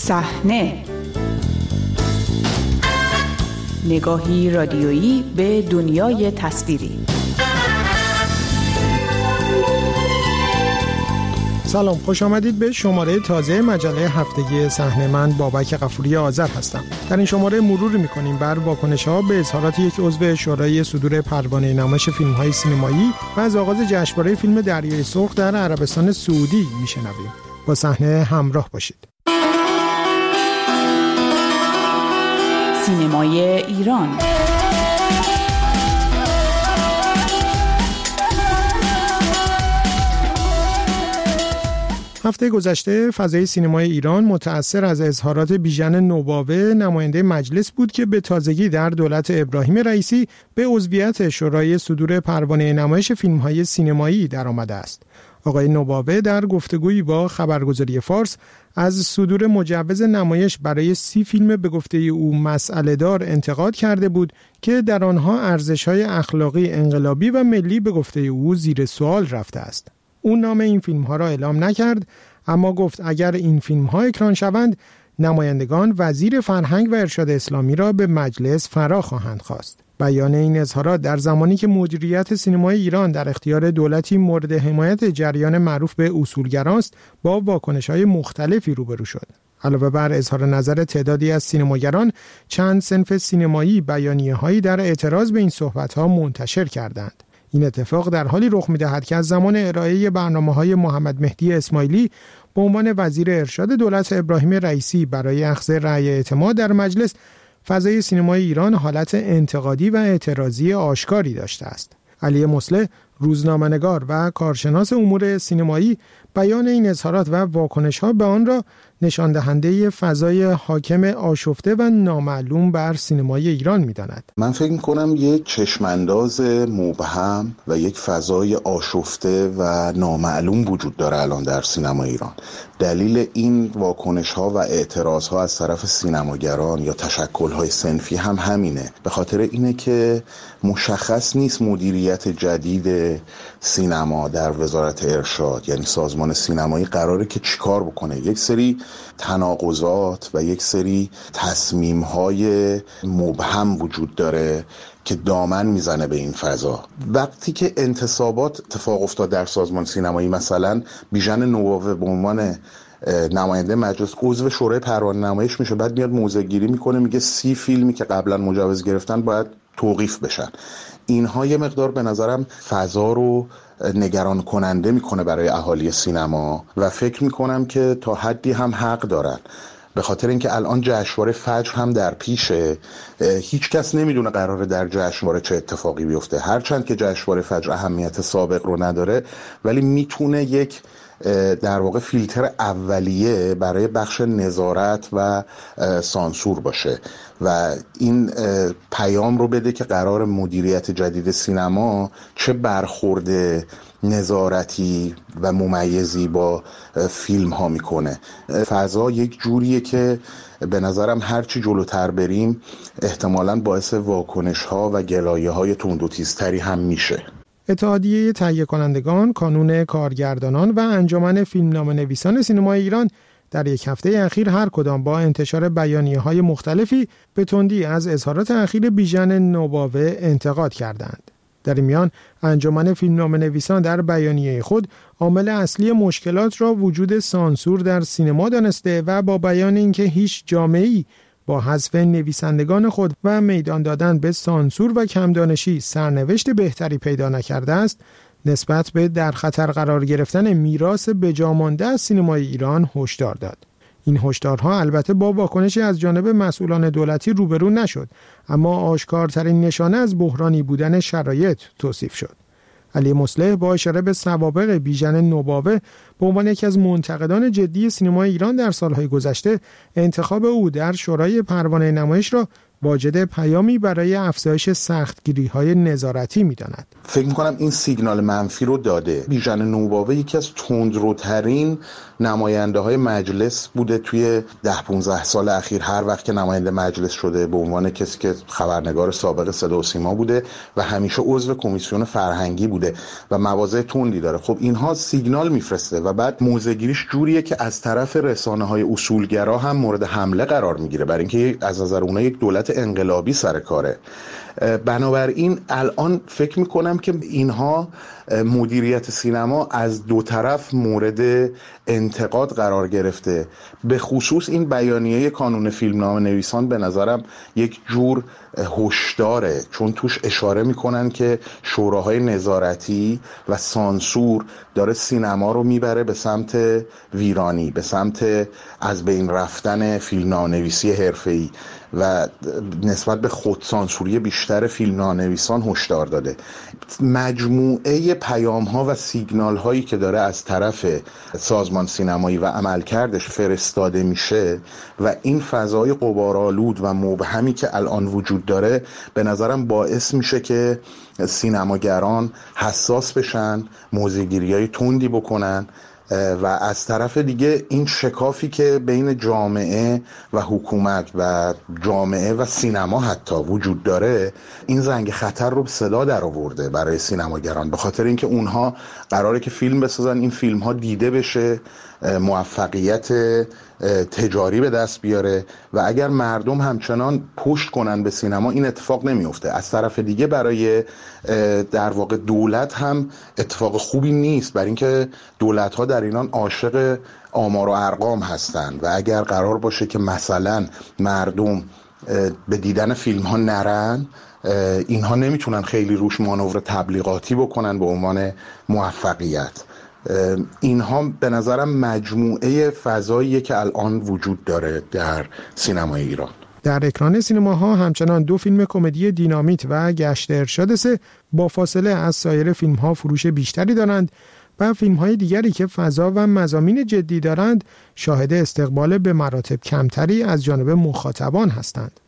صحنه، نگاهی رادیویی به دنیای تصویری. سلام، خوش آمدید به شماره تازه مجله هفتگی صحنه. من بابک غفوری آذر هستم. در این شماره مروری می‌کنیم بر واکنش‌ها به اظهارات یک عضو شورای صدور پروانه نمایش فیلم‌های سینمایی و از آغاز جشنواره فیلم دریای سرخ در عربستان سعودی میشنویم. با صحنه همراه باشید. سینمای ایران. هفته گذشته فضای سینمای ایران متأثر از اظهارات بیژن نوباوه، نماینده مجلس بود که به تازگی در دولت ابراهیم رئیسی به عضویت شورای صدور پروانه نمایش فیلم‌های سینمایی درآمده است. آقای نوباوه در گفتگویی با خبرگزاری فارس از صدور مجوز نمایش برای 30 فیلم به گفته او مسئله دار انتقاد کرده بود که در آنها ارزش‌های اخلاقی، انقلابی و ملی به گفته او زیر سوال رفته است. او نام این فیلم‌ها را اعلام نکرد، اما گفت اگر این فیلم‌ها اکران شوند، نمایندگان وزیر فرهنگ و ارشاد اسلامی را به مجلس فرا خواهند خواست. بیان این اظهارات در زمانی که مدیریت سینمای ایران در اختیار دولتی مورد حمایت جریان معروف به اصولگران است، با واکنش‌های مختلفی روبرو شد. علاوه بر اظهار نظر تعدادی از سینماگران، چند صنف سینمایی بیانیه‌هایی در اعتراض به این صحبت‌ها منتشر کردند. این اتفاق در حالی رخ می‌دهد که از زمان ارائه برنامه‌های محمد مهدی اسماعیلی به عنوان وزیر ارشاد دولت ابراهیم رئیسی برای اخذ رأی اعتماد در مجلس، فضای سینمای ایران حالت انتقادی و اعتراضی آشکاری داشته است. علی مصلح، روزنامه‌نگار و کارشناس امور سینمایی، بیان این اظهارات و واکنش‌ها به آن را نشان دهنده فضای حاکم آشفته و نامعلوم بر سینمای ایران می‌داند. من فکر می‌کنم یک چشمانداز مبهم و یک فضای آشفته و نامعلوم وجود داره الان در سینمای ایران. دلیل این واکنش‌ها و اعتراض‌ها از طرف سینماگران یا تشکل‌های صنفی هم همینه. به خاطر اینه که مشخص نیست مدیریت جدید سینما در وزارت ارشاد، یعنی سازمان سینمایی، قراره که چیکار بکنه. یک سری تناقضات و یک سری تصمیم‌های مبهم وجود داره که دامن میزنه به این فضا. وقتی که انتصابات اتفاق افتاد در سازمان سینمایی، مثلا بیژن نوباوه به عنوان نماینده مجلس عضو شورای پروانه نمایش میشه، بعد میاد موضع‌گیری میکنه، میگه 30 فیلمی که قبلا مجوز گرفتن باید توقیف بشن. اینها یه مقدار به نظرم فضا رو نگران کننده میکنه برای اهالی سینما و فکر میکنم که تا حدی هم حق دارن، به خاطر اینکه الان جشنواره فجر هم در پیشه. هیچ کس نمیدونه قراره در جشنواره چه اتفاقی بیفته، هرچند که جشنواره فجر اهمیت سابق رو نداره، ولی میتونه یک در واقع فیلتر اولیه برای بخش نظارت و سانسور باشه و این پیام رو بده که قرار مدیریت جدید سینما چه برخورد نظارتی و ممیزی با فیلم ها میکنه. فضا یک جوریه که به نظرم هرچی جلوتر بریم احتمالاً باعث واکنش ها و گلایه های تند و تیزتری هم میشه. اتحادیه تهیه کنندگان، کانون کارگردانان و انجمن فیلمنامه‌نویسان سینمای ایران در یک هفته اخیر هر کدام با انتشار بیانیه‌های مختلفی به تندی از اظهارات اخیر بیژن نوباوه انتقاد کردند. در این میان انجمن فیلمنامه‌نویسان در بیانیه خود عامل اصلی مشکلات را وجود سانسور در سینما دانسته و با بیان اینکه هیچ جامعه‌ای با حذف نویسندگان خود و میدان دادن به سانسور و کمدانشی سرنوشت بهتری پیدا نکرده است، نسبت به در خطر قرار گرفتن میراث بجامانده از سینمای ایران هشدار داد. این هشدارها البته با واکنشی از جانب مسئولان دولتی روبرو نشد، اما آشکارترین نشانه از بحرانی بودن شرایط توصیف شد. علی مصلح با اشاره به سوابق بیژن نوباوه به عنوان یکی از منتقدان جدی سینمای ایران در سالهای گذشته، انتخاب او در شورای پروانه نمایش را واجد پیامی برای افزایش سختگیری‌های نظارتی می‌داند. فکر می‌کنم این سیگنال منفی رو داده. بیژن نوباوه یکی از تندروترین نماینده‌های مجلس بوده توی 10-15 سال اخیر. هر وقت که نماینده مجلس شده به عنوان کسی که خبرنگار سابق صدا و سیما بوده و همیشه عضو کمیسیون فرهنگی بوده و مواضع تندی داره. خب اینها سیگنال میفرسته و بعد موضع‌گیریش جوریه که از طرف رسانه‌های اصولگرا هم مورد حمله قرار میگیره، برای اینکه از نظر اونها یک دولت انقلابی سر کاره. بنابراین الان فکر میکنم که اینها مدیریت سینما از دو طرف مورد انتقاد قرار گرفته. به خصوص این بیانیه کانون فیلمنامه نویسان به نظرم یک جور هشداره، چون توش اشاره میکنن که شوراهای نظارتی و سانسور داره سینما رو میبره به سمت ویرانی، به سمت از بین رفتن فیلمنامه‌نویسی حرفه‌ای و نسبت به خودسانسوری بیشتر فیلمنامه‌نویسان هشدار داده. مجموعه پیام‌ها و سیگنال‌هایی که داره از طرف سازمان سینمایی و عملکردش فرستاده میشه و این فضای غبارآلود و مبهمی که الان وجود داره به نظرم باعث میشه که سینماگران حساس بشن، موضع‌گیری‌های تندی بکنن و از طرف دیگه این شکافی که بین جامعه و حکومت و جامعه و سینما حتی وجود داره، این زنگ خطر رو به صدا در آورده برای سینماگران، به خاطر اینکه اونها قراره که فیلم بسازن، این فیلم ها دیده بشه، موفقیت تجاری به دست بیاره و اگر مردم همچنان پشت کنن به سینما این اتفاق نمیفته. از طرف دیگه برای در واقع دولت هم اتفاق خوبی نیست، برای اینکه دولت ها در اینان عاشق آمار و ارقام هستن و اگر قرار باشه که مثلا مردم به دیدن فیلم ها نرن، اینها نمیتونن خیلی روش مانور تبلیغاتی بکنن به عنوان موفقیت. اینها به نظرم مجموعه فضاییه که الان وجود داره در سینمای ایران. در اکران سینماها همچنان 2 فیلم کمدی دینامیت و گشت ارشاد 3 با فاصله از سایر فیلم‌ها فروش بیشتری دارند و فیلم‌های دیگری که فضا و مضامین جدی دارند شاهد استقبال به مراتب کمتری از جانب مخاطبان هستند.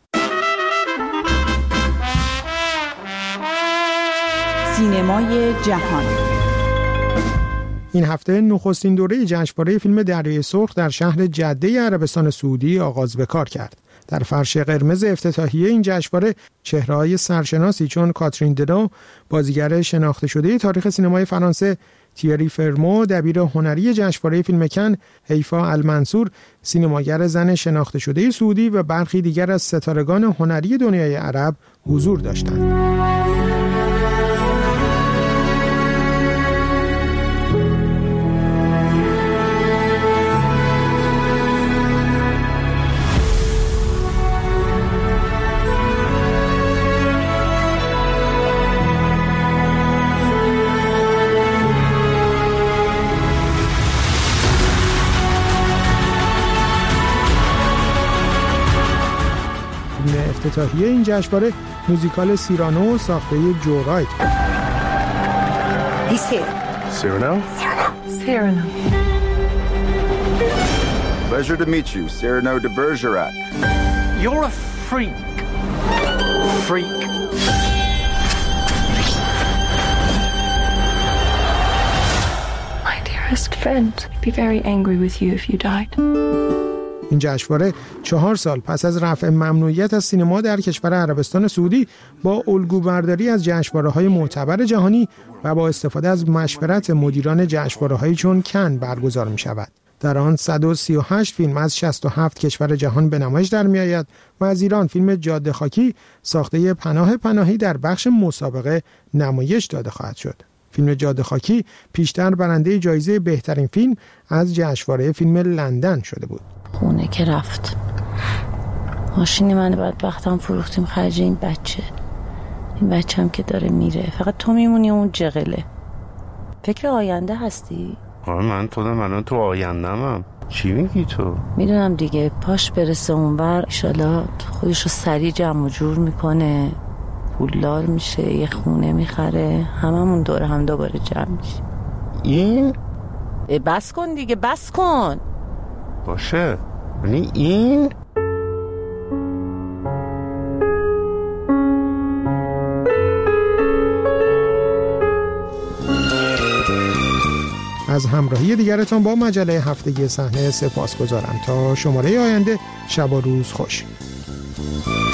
سینمای جهان این هفته نخستین دوره جشنواره فیلم دریای سرخ در شهر جده عربستان سعودی آغاز به کار کرد. در فرش قرمز افتتاحیه این جشنواره چهره‌های سرشناسی چون کاترین دنو، بازیگر شناخته شده تاریخ سینمای فرانسه، تیری فرمو، دبیر هنری جشنواره فیلم کن، حیفا المنصور، سینماگر زن شناخته شده سعودی و برخی دیگر از ستارگان هنری دنیای عرب حضور داشتند. افتتاحیه این جشنواره موزیکال سیرانو ساخته جو رایت بود. Cyrano? Cyrano. Pleasure to meet you, Cyrano de Bergerac. You're a freak. Freak. My dearest friend, I'd be very angry with you if you died. این جشنواره 4 سال پس از رفع ممنوعیت از سینما در کشور عربستان سعودی با الگوبرداری از جشنواره‌های معتبر جهانی و با استفاده از مشورت مدیران جشنواره‌های چون کن برگزار می‌شود. در آن 138 فیلم از 67 کشور جهان به نمایش در می‌آید و از ایران فیلم جاده خاکی ساخته پناه پناهی در بخش مسابقه نمایش داده خواهد شد. فیلم جاده خاکی پیشتر برنده جایزه بهترین فیلم از جشنواره فیلم لندن شده بود. خونه که رفت، ماشین من بدبختم فروختیم خرج این بچه. این بچه هم که داره میره، فقط تو میمونی اون جغله. فکر آینده هستی؟ من تو آینده‌ام. چی میگی تو؟ میدونم دیگه، پاش برسه اونور ایشالا خودش رو سریع جمع و جور میکنه، پولدار میشه، یه خونه میخره، هممون دور هم دوباره جمع میشه. این؟ بس کن دیگه، بس کن. باشه، یعنی این؟ از همراهی دیگرتان با مجله هفتگی صحنه سپاسگزارم. تا شماره آینده، شب و روز خوش.